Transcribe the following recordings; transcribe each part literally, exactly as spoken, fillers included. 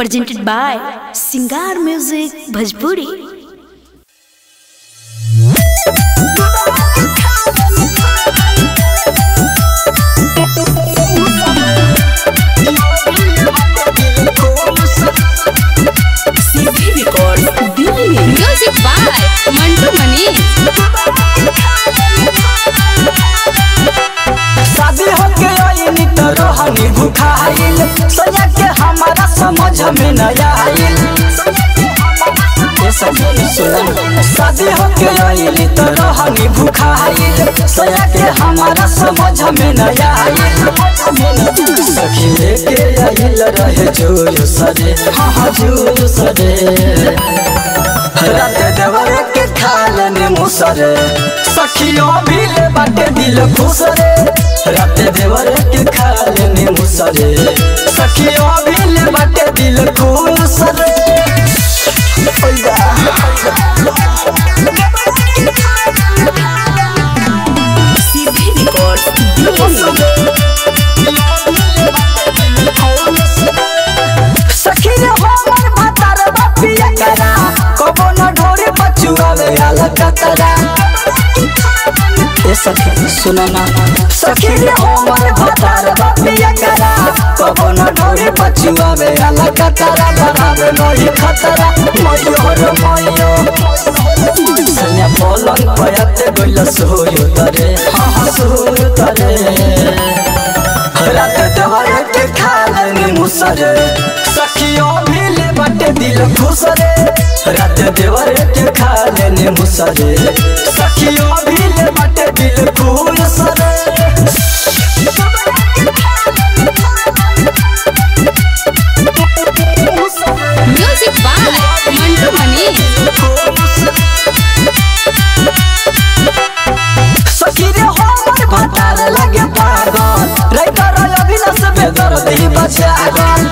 presented by Singar Music Bhojpuri. Music by Mantu Mani. शादी होके आईनी तो रोहनी भुखाइल सैया के हमारा समझ में न आइल। शादी होके आईनी तो रोहनी भुखाइल सैया के हमारा समझ में न आइल। सखी लेके आइल रहे जोर सरे हाँ जोर सरे रात देवर के खाल ने मुसरे सखियों भी ले बाटे दिल खुश रे। रात देवर के खाल ने मुसरे सखियों भी ले बाटे दिल खुश रे। सखी रे हमर भतार बापिया करा कबो न ढोरे बचुआ में आला कतरा। ए सखी सुना ना सखी रे हमर भतार बापिया करा कबो न ढोरे बचुआ में आला कतरा। बनावे नही खतरा मयो रे मयो सन्या पलंग पयते गइल सोयो तरे हाँ सोयो तरे। रात देवर के खाल ने मुसरे सखियों भी ले बाटे दिल खुश रे। रात देवर के खाल ने मुसरे सखियों भी ले बाटे दिल खुश रे। Music by Mantu Mani. सखी रे हमर भतार लगे पागल रे कर अभिलाष बेदर्दी बचागल।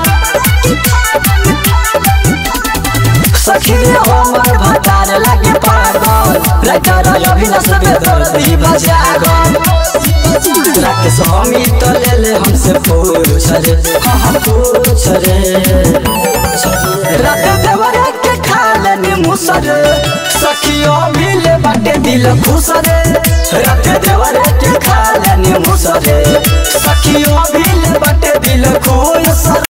सखी रे हमर भतार लगे पागल रे कर अभिलाष बेदर्दी बचागल। राकेश हमी तो ले ले हमसे पूछ रे हाँ पूछ रे। रात देवर के खाल ने मुसरे सखियों भी ले बाटे दिल खुश रे। रात देवर के खाल ने मुसरे सखियों भी ले बाटे दिल खुश।